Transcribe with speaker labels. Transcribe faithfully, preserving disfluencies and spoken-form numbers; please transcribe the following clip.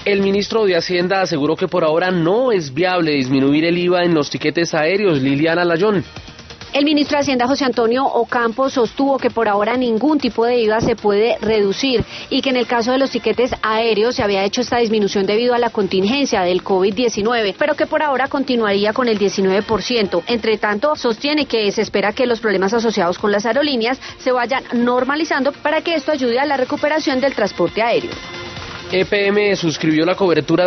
Speaker 1: El ministro de Hacienda aseguró que por ahora no es viable disminuir el I V A en los tiquetes aéreos. Liliana Layón.
Speaker 2: El ministro de Hacienda, José Antonio Ocampo, sostuvo que por ahora ningún tipo de I V A se puede reducir y que en el caso de los tiquetes aéreos se había hecho esta disminución debido a la contingencia del COVID diecinueve, pero que por ahora continuaría con el diecinueve por ciento. Entre tanto, sostiene que se espera que los problemas asociados con las aerolíneas se vayan normalizando para que esto ayude a la recuperación del transporte aéreo.
Speaker 1: E P M suscribió la cobertura